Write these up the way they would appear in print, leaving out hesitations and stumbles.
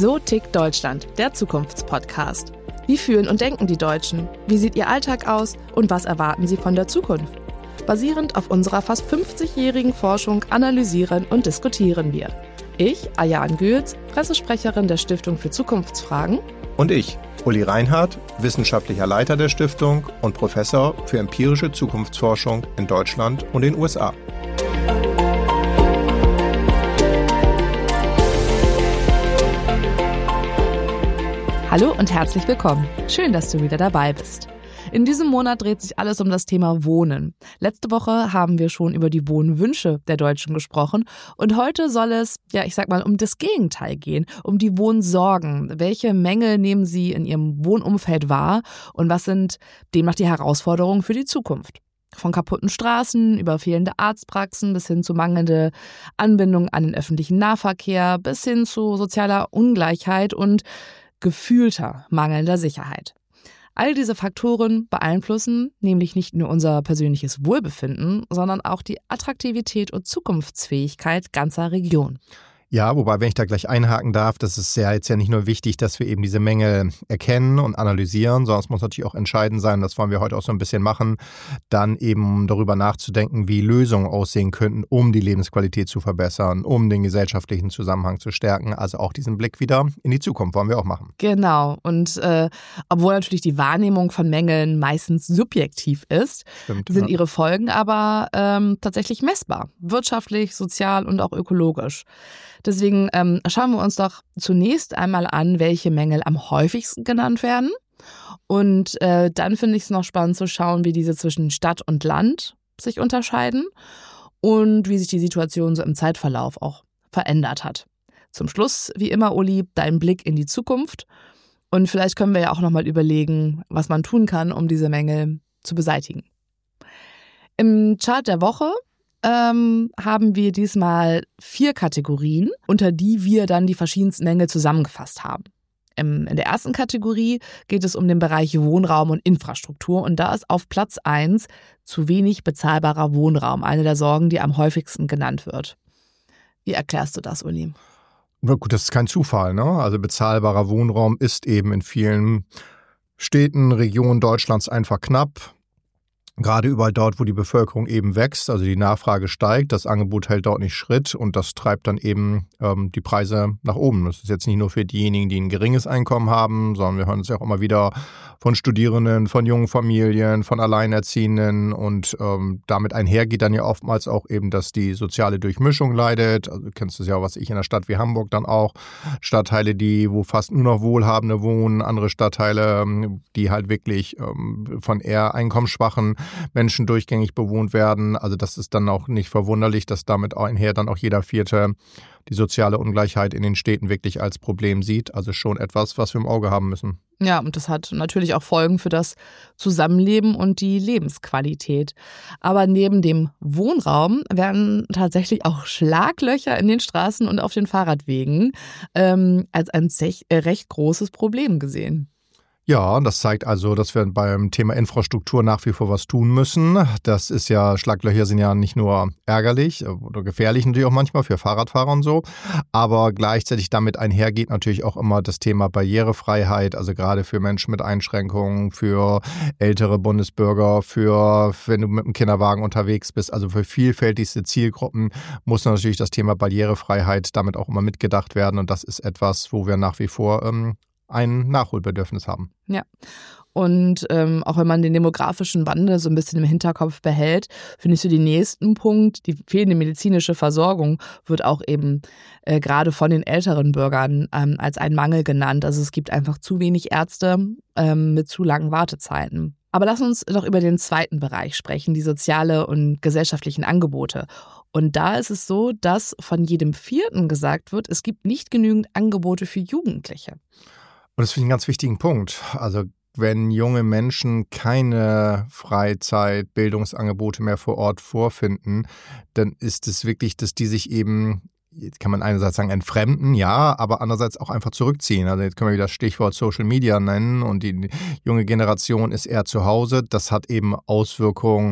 So tickt Deutschland, der Zukunftspodcast. Wie fühlen und denken die Deutschen? Wie sieht ihr Alltag aus? Und was erwarten sie von der Zukunft? Basierend auf unserer fast 50-jährigen Forschung analysieren und diskutieren wir. Ich, Ayaan Gülz, Pressesprecherin der Stiftung für Zukunftsfragen. Und ich, Uli Reinhardt, wissenschaftlicher Leiter der Stiftung und Professor für empirische Zukunftsforschung in Deutschland und den USA. Hallo und herzlich willkommen. Schön, dass du wieder dabei bist. In diesem Monat dreht sich alles um das Thema Wohnen. Letzte Woche haben wir schon über die Wohnwünsche der Deutschen gesprochen und heute soll es, um das Gegenteil gehen, um die Wohnsorgen. Welche Mängel nehmen sie in ihrem Wohnumfeld wahr und was sind demnach die Herausforderungen für die Zukunft? Von kaputten Straßen über fehlende Arztpraxen bis hin zu mangelnde Anbindung an den öffentlichen Nahverkehr bis hin zu sozialer Ungleichheit und gefühlter mangelnder Sicherheit. All diese Faktoren beeinflussen nämlich nicht nur unser persönliches Wohlbefinden, sondern auch die Attraktivität und Zukunftsfähigkeit ganzer Regionen. Ja, wobei, wenn ich da gleich einhaken darf, das ist ja jetzt nicht nur wichtig, dass wir eben diese Mängel erkennen und analysieren, sondern es muss natürlich auch entscheidend sein, das wollen wir heute auch so ein bisschen machen, dann eben darüber nachzudenken, wie Lösungen aussehen könnten, um die Lebensqualität zu verbessern, um den gesellschaftlichen Zusammenhang zu stärken. Also auch diesen Blick wieder in die Zukunft wollen wir auch machen. Genau. Und obwohl natürlich die Wahrnehmung von Mängeln meistens subjektiv ist, sind ihre Folgen aber tatsächlich messbar. Wirtschaftlich, sozial und auch ökologisch. Deswegen schauen wir uns doch zunächst einmal an, welche Mängel am häufigsten genannt werden. Und dann finde ich es noch spannend zu schauen, wie diese zwischen Stadt und Land sich unterscheiden und wie sich die Situation so im Zeitverlauf auch verändert hat. Zum Schluss, wie immer, Uli, dein Blick in die Zukunft. Und vielleicht können wir ja auch nochmal überlegen, was man tun kann, um diese Mängel zu beseitigen. Im Chart der Woche haben wir diesmal 4 Kategorien, unter die wir dann die verschiedensten Mängel zusammengefasst haben. In der ersten Kategorie geht es um den Bereich Wohnraum und Infrastruktur und da ist auf Platz 1 zu wenig bezahlbarer Wohnraum, eine der Sorgen, die am häufigsten genannt wird. Wie erklärst du das, Uli? Na gut, das ist kein Zufall, ne? Also bezahlbarer Wohnraum ist eben in vielen Städten, Regionen Deutschlands einfach knapp. Gerade überall dort, wo die Bevölkerung eben wächst, also die Nachfrage steigt, das Angebot hält dort nicht Schritt und das treibt dann eben die Preise nach oben. Das ist jetzt nicht nur für diejenigen, die ein geringes Einkommen haben, sondern wir hören es ja auch immer wieder von Studierenden, von jungen Familien, von Alleinerziehenden und damit einhergeht dann ja oftmals auch eben, dass die soziale Durchmischung leidet. Also du kennst es ja, was ich in einer Stadt wie Hamburg dann auch, Stadtteile, wo fast nur noch Wohlhabende wohnen, andere Stadtteile, die halt wirklich von eher einkommensschwachen Menschen durchgängig bewohnt werden. Also das ist dann auch nicht verwunderlich, dass damit einher dann auch jeder Vierte die soziale Ungleichheit in den Städten wirklich als Problem sieht. Also schon etwas, was wir im Auge haben müssen. Ja, und das hat natürlich auch Folgen für das Zusammenleben und die Lebensqualität. Aber neben dem Wohnraum werden tatsächlich auch Schlaglöcher in den Straßen und auf den Fahrradwegen als ein recht großes Problem gesehen. Ja, das zeigt also, dass wir beim Thema Infrastruktur nach wie vor was tun müssen. Das ist ja, Schlaglöcher sind ja nicht nur ärgerlich oder gefährlich natürlich auch manchmal für Fahrradfahrer und so, aber gleichzeitig damit einhergeht natürlich auch immer das Thema Barrierefreiheit, also gerade für Menschen mit Einschränkungen, für ältere Bundesbürger, wenn du mit dem Kinderwagen unterwegs bist, also für vielfältigste Zielgruppen muss natürlich das Thema Barrierefreiheit damit auch immer mitgedacht werden und das ist etwas, wo wir nach wie vor ein Nachholbedürfnis haben. Ja, und auch wenn man den demografischen Wandel so ein bisschen im Hinterkopf behält, finde ich so den nächsten Punkt, die fehlende medizinische Versorgung wird auch eben gerade von den älteren Bürgern als ein Mangel genannt. Also es gibt einfach zu wenig Ärzte mit zu langen Wartezeiten. Aber lass uns doch über den zweiten Bereich sprechen, die soziale und gesellschaftlichen Angebote. Und da ist es so, dass von jedem Vierten gesagt wird, es gibt nicht genügend Angebote für Jugendliche. Und das finde ich einen ganz wichtigen Punkt. Also wenn junge Menschen keine Freizeit, Bildungsangebote mehr vor Ort vorfinden, dann ist es wirklich, dass die sich eben, jetzt kann man einerseits sagen, entfremden, ja, aber andererseits auch einfach zurückziehen. Also jetzt können wir wieder das Stichwort Social Media nennen und die junge Generation ist eher zu Hause. Das hat eben Auswirkungen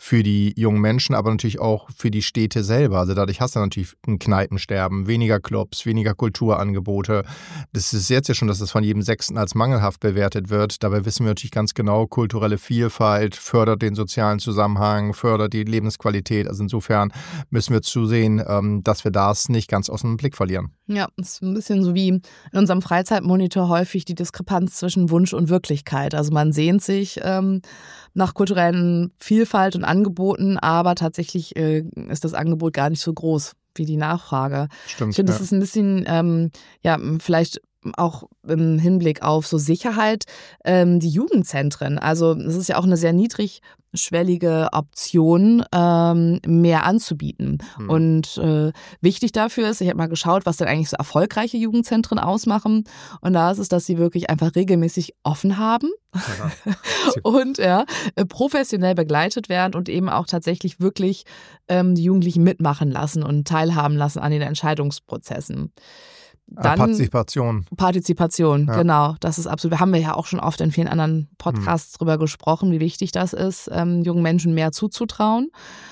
für die jungen Menschen, aber natürlich auch für die Städte selber. Also dadurch hast du natürlich ein Kneipensterben, weniger Clubs, weniger Kulturangebote. Das ist jetzt ja schon, dass das von jedem Sechsten als mangelhaft bewertet wird. Dabei wissen wir natürlich ganz genau, kulturelle Vielfalt fördert den sozialen Zusammenhang, fördert die Lebensqualität. Also insofern müssen wir zusehen, dass wir das nicht ganz aus dem Blick verlieren. Ja, es ist ein bisschen so wie in unserem Freizeitmonitor häufig die Diskrepanz zwischen Wunsch und Wirklichkeit. Also man sehnt sich nach kulturellen Vielfalt und Angeboten, aber tatsächlich ist das Angebot gar nicht so groß wie die Nachfrage. Stimmt, ich finde, das ist ein bisschen, vielleicht auch im Hinblick auf so Sicherheit, die Jugendzentren. Also es ist ja auch eine sehr niedrigschwellige Option, mehr anzubieten. Und wichtig dafür ist, ich habe mal geschaut, was denn eigentlich so erfolgreiche Jugendzentren ausmachen. Und da ist es, dass sie wirklich einfach regelmäßig offen haben und professionell begleitet werden und eben auch tatsächlich wirklich die Jugendlichen mitmachen lassen und teilhaben lassen an den Entscheidungsprozessen. Dann Partizipation, ja. Genau. Das ist absolut. Haben wir ja auch schon oft in vielen anderen Podcasts drüber gesprochen, wie wichtig das ist, jungen Menschen mehr zuzutrauen.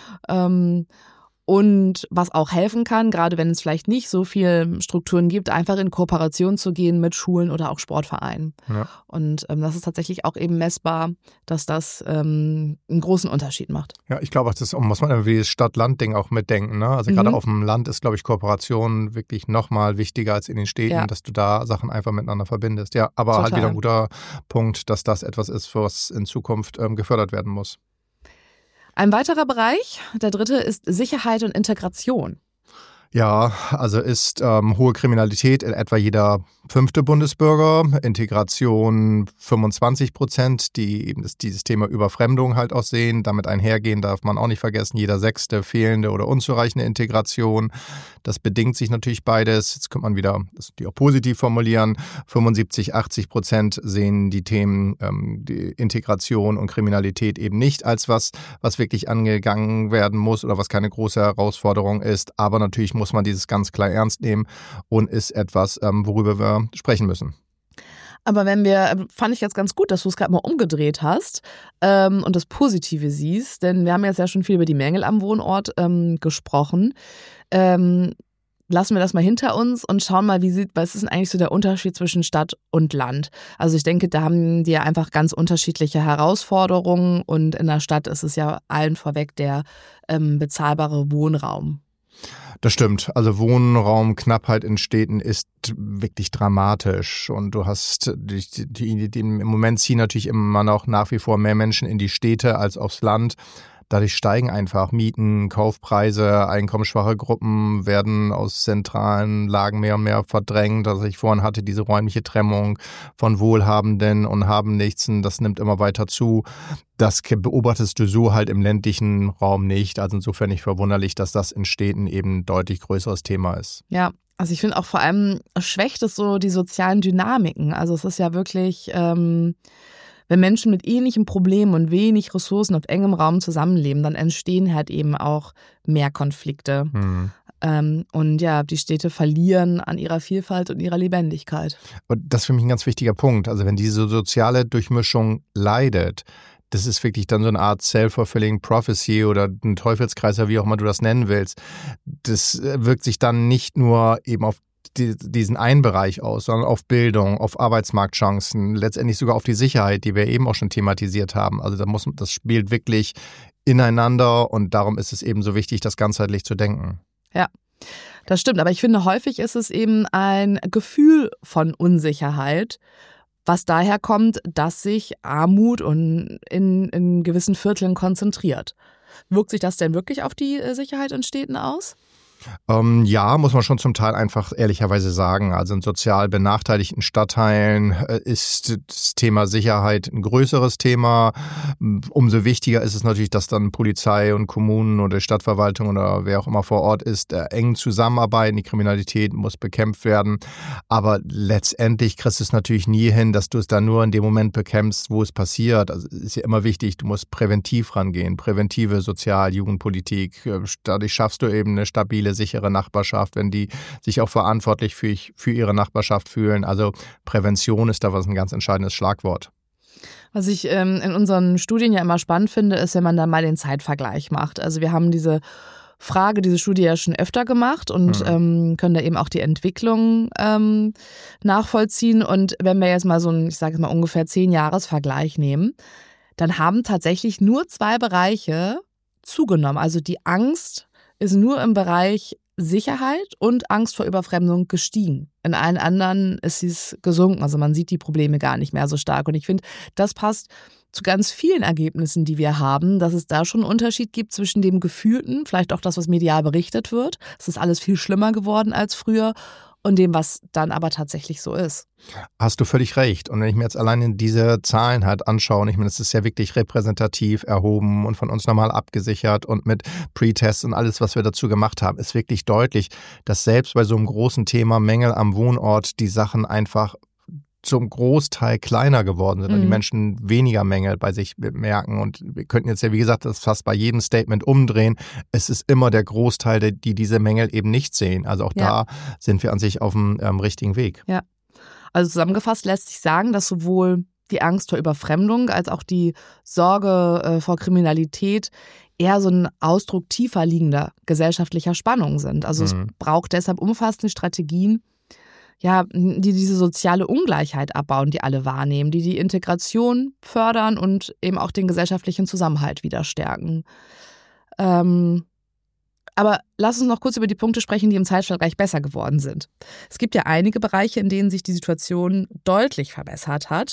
Und was auch helfen kann, gerade wenn es vielleicht nicht so viele Strukturen gibt, einfach in Kooperation zu gehen mit Schulen oder auch Sportvereinen. Ja. Und das ist tatsächlich auch eben messbar, dass das einen großen Unterschied macht. Ja, ich glaube, das muss man irgendwie das Stadt-Land-Ding auch mitdenken. Ne? Also gerade auf dem Land ist, glaube ich, Kooperation wirklich nochmal wichtiger als in den Städten, dass du da Sachen einfach miteinander verbindest. Ja, aber Total. Halt wieder ein guter Punkt, dass das etwas ist, was in Zukunft gefördert werden muss. Ein weiterer Bereich, der dritte, ist Sicherheit und Integration. Ja, also ist hohe Kriminalität in etwa jeder 5. Bundesbürger, Integration 25%, die eben dieses Thema Überfremdung halt auch sehen. Damit einhergehen darf man auch nicht vergessen, jeder 6. fehlende oder unzureichende Integration. Das bedingt sich natürlich beides. Jetzt könnte man wieder die auch positiv formulieren. 75-80% sehen die Themen die Integration und Kriminalität eben nicht als was wirklich angegangen werden muss oder was keine große Herausforderung ist. Aber natürlich muss man dieses ganz klar ernst nehmen und ist etwas, worüber wir sprechen müssen. Aber fand ich jetzt ganz gut, dass du es gerade mal umgedreht hast und das Positive siehst, denn wir haben jetzt ja schon viel über die Mängel am Wohnort gesprochen. Lassen wir das mal hinter uns und schauen mal, was ist denn eigentlich so der Unterschied zwischen Stadt und Land? Also ich denke, da haben die ja einfach ganz unterschiedliche Herausforderungen und in der Stadt ist es ja allen vorweg der bezahlbare Wohnraum. Das stimmt. Also Wohnraumknappheit in Städten ist wirklich dramatisch und du hast im Moment ziehen natürlich immer noch nach wie vor mehr Menschen in die Städte als aufs Land. Dadurch steigen einfach Mieten, Kaufpreise, einkommensschwache Gruppen werden aus zentralen Lagen mehr und mehr verdrängt. Also ich vorhin hatte diese räumliche Trennung von Wohlhabenden und Haben-Nichtsen, das nimmt immer weiter zu. Das beobachtest du so halt im ländlichen Raum nicht. Also insofern nicht verwunderlich, dass das in Städten eben ein deutlich größeres Thema ist. Ja, also ich finde auch vor allem schwächt es so die sozialen Dynamiken. Also es ist ja wirklich... Wenn Menschen mit ähnlichen Problemen und wenig Ressourcen auf engem Raum zusammenleben, dann entstehen halt eben auch mehr Konflikte. Und ja, die Städte verlieren an ihrer Vielfalt und ihrer Lebendigkeit. Und das ist für mich ein ganz wichtiger Punkt. Also wenn diese soziale Durchmischung leidet, das ist wirklich dann so eine Art self-fulfilling prophecy oder ein Teufelskreis, wie auch immer du das nennen willst. Das wirkt sich dann nicht nur eben auf diesen einen Bereich aus, sondern auf Bildung, auf Arbeitsmarktchancen, letztendlich sogar auf die Sicherheit, die wir eben auch schon thematisiert haben. Also das spielt wirklich ineinander und darum ist es eben so wichtig, das ganzheitlich zu denken. Ja, das stimmt. Aber ich finde, häufig ist es eben ein Gefühl von Unsicherheit, was daher kommt, dass sich Armut in gewissen Vierteln konzentriert. Wirkt sich das denn wirklich auf die Sicherheit in Städten aus? Ja, muss man schon zum Teil einfach ehrlicherweise sagen. Also in sozial benachteiligten Stadtteilen ist das Thema Sicherheit ein größeres Thema. Umso wichtiger ist es natürlich, dass dann Polizei und Kommunen oder Stadtverwaltung oder wer auch immer vor Ort ist, eng zusammenarbeiten. Die Kriminalität muss bekämpft werden. Aber letztendlich kriegst du es natürlich nie hin, dass du es dann nur in dem Moment bekämpfst, wo es passiert. Also ist ja immer wichtig, du musst präventiv rangehen. Präventive Sozial-Jugendpolitik. Dadurch schaffst du eben eine stabile, sichere Nachbarschaft, wenn die sich auch verantwortlich für ihre Nachbarschaft fühlen. Also Prävention ist da was ein ganz entscheidendes Schlagwort. Was ich in unseren Studien ja immer spannend finde, ist, wenn man dann mal den Zeitvergleich macht. Also wir haben diese Studie ja schon öfter gemacht und können da eben auch die Entwicklung nachvollziehen. Und wenn wir jetzt mal so einen, ich sage jetzt mal ungefähr 10-Jahres-Vergleich nehmen, dann haben tatsächlich nur 2 Bereiche zugenommen. Also die Angst ist nur im Bereich Sicherheit und Angst vor Überfremdung gestiegen. In allen anderen ist sie gesunken. Also man sieht die Probleme gar nicht mehr so stark. Und ich finde, das passt zu ganz vielen Ergebnissen, die wir haben, dass es da schon einen Unterschied gibt zwischen dem Gefühlten, vielleicht auch das, was medial berichtet wird. Es ist alles viel schlimmer geworden als früher und dem, was dann aber tatsächlich so ist. Hast du völlig recht. Und wenn ich mir jetzt alleine diese Zahlen halt anschaue, und ich meine, das ist ja wirklich repräsentativ erhoben und von uns nochmal abgesichert und mit Pre-Tests und alles, was wir dazu gemacht haben, ist wirklich deutlich, dass selbst bei so einem großen Thema Mängel am Wohnort die Sachen einfach zum Großteil kleiner geworden sind und die Menschen weniger Mängel bei sich merken. Und wir könnten jetzt ja, wie gesagt, das fast bei jedem Statement umdrehen. Es ist immer der Großteil, die diese Mängel eben nicht sehen. Also auch da sind wir an sich auf dem richtigen Weg. Ja, also zusammengefasst lässt sich sagen, dass sowohl die Angst vor Überfremdung als auch die Sorge vor Kriminalität eher so ein Ausdruck tiefer liegender gesellschaftlicher Spannung sind. Also es braucht deshalb umfassende Strategien, die diese soziale Ungleichheit abbauen, die alle wahrnehmen, die Integration fördern und eben auch den gesellschaftlichen Zusammenhalt wieder stärken. Aber lass uns noch kurz über die Punkte sprechen, die im Zeitvergleich besser geworden sind. Es gibt ja einige Bereiche, in denen sich die Situation deutlich verbessert hat.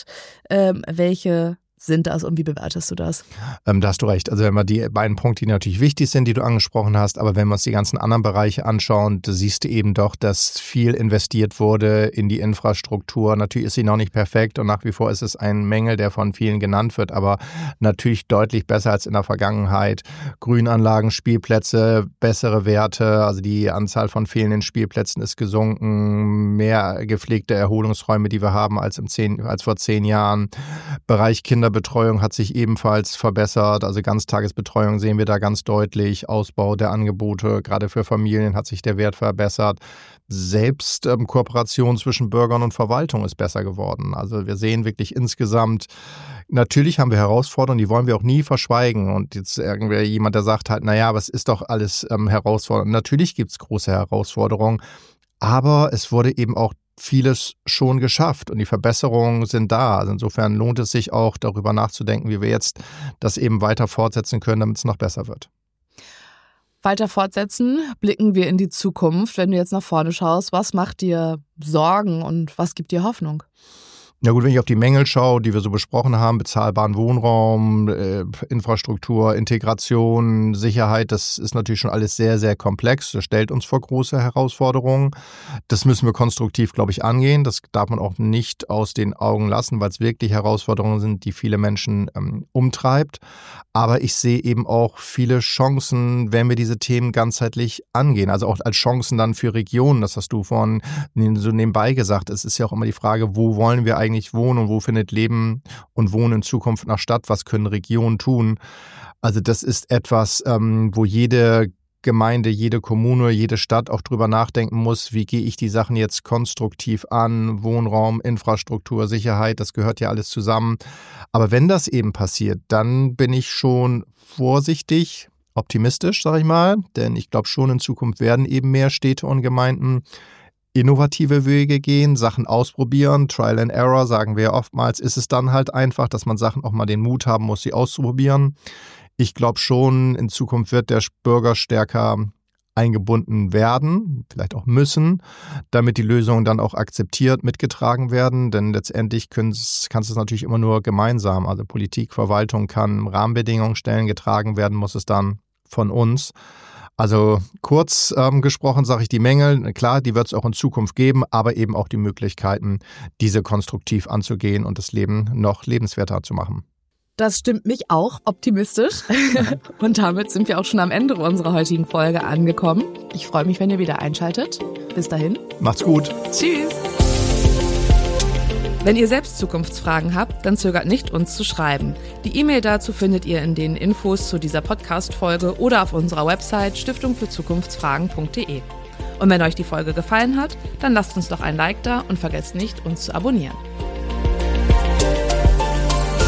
Welche sind das und wie bewertest du das? Da hast du recht. Also wenn wir die beiden Punkte, die natürlich wichtig sind, die du angesprochen hast, aber wenn wir uns die ganzen anderen Bereiche anschauen, da siehst du eben doch, dass viel investiert wurde in die Infrastruktur. Natürlich ist sie noch nicht perfekt und nach wie vor ist es ein Mängel, der von vielen genannt wird, aber natürlich deutlich besser als in der Vergangenheit. Grünanlagen, Spielplätze, bessere Werte, also die Anzahl von fehlenden Spielplätzen ist gesunken, mehr gepflegte Erholungsräume, die wir haben als vor 10 Jahren. Bereich Kinderbetreuung hat sich ebenfalls verbessert, also Ganztagesbetreuung sehen wir da ganz deutlich, Ausbau der Angebote, gerade für Familien hat sich der Wert verbessert. Selbst Kooperation zwischen Bürgern und Verwaltung ist besser geworden. Also wir sehen wirklich insgesamt, natürlich haben wir Herausforderungen, die wollen wir auch nie verschweigen. Und jetzt irgendwie jemand, der sagt halt, naja, aber es ist doch alles herausfordernd. Natürlich gibt es große Herausforderungen, aber es wurde eben auch vieles schon geschafft und die Verbesserungen sind da. Also insofern lohnt es sich auch, darüber nachzudenken, wie wir jetzt das eben weiter fortsetzen können, damit es noch besser wird. Weiter fortsetzen, blicken wir in die Zukunft. Wenn du jetzt nach vorne schaust, was macht dir Sorgen und was gibt dir Hoffnung? Na gut, wenn ich auf die Mängel schaue, die wir so besprochen haben, bezahlbaren Wohnraum, Infrastruktur, Integration, Sicherheit, das ist natürlich schon alles sehr, sehr komplex. Das stellt uns vor große Herausforderungen. Das müssen wir konstruktiv, glaube ich, angehen. Das darf man auch nicht aus den Augen lassen, weil es wirklich Herausforderungen sind, die viele Menschen umtreibt. Aber ich sehe eben auch viele Chancen, wenn wir diese Themen ganzheitlich angehen. Also auch als Chancen dann für Regionen. Das hast du vorhin so nebenbei gesagt. Es ist ja auch immer die Frage, wo wollen wir eigentlich wohnen und wo findet Leben und Wohnen in Zukunft noch statt? Was können Regionen tun? Also das ist etwas, wo jede Gemeinde, jede Kommune, jede Stadt auch drüber nachdenken muss, wie gehe ich die Sachen jetzt konstruktiv an? Wohnraum, Infrastruktur, Sicherheit, das gehört ja alles zusammen. Aber wenn das eben passiert, dann bin ich schon vorsichtig, optimistisch, sage ich mal, denn ich glaube schon, in Zukunft werden eben mehr Städte und Gemeinden innovative Wege gehen, Sachen ausprobieren, Trial and Error, sagen wir ja oftmals, ist es dann halt einfach, dass man Sachen auch mal den Mut haben muss, sie auszuprobieren. Ich glaube schon, in Zukunft wird der Bürger stärker eingebunden werden, vielleicht auch müssen, damit die Lösungen dann auch akzeptiert, mitgetragen werden, denn letztendlich kannst du es natürlich immer nur gemeinsam, also Politik, Verwaltung kann Rahmenbedingungen stellen, getragen werden muss es dann von uns. Also kurz gesprochen sage ich die Mängel, klar, die wird es auch in Zukunft geben, aber eben auch die Möglichkeiten, diese konstruktiv anzugehen und das Leben noch lebenswerter zu machen. Das stimmt mich auch optimistisch. Und damit sind wir auch schon am Ende unserer heutigen Folge angekommen. Ich freue mich, wenn ihr wieder einschaltet. Bis dahin. Macht's gut. Tschüss. Wenn ihr selbst Zukunftsfragen habt, dann zögert nicht, uns zu schreiben. Die E-Mail dazu findet ihr in den Infos zu dieser Podcast-Folge oder auf unserer Website stiftungfürzukunftsfragen.de. Und wenn euch die Folge gefallen hat, dann lasst uns doch ein Like da und vergesst nicht, uns zu abonnieren.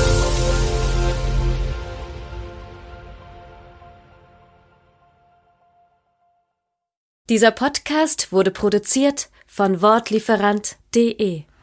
Dieser Podcast wurde produziert von Wortlieferant.de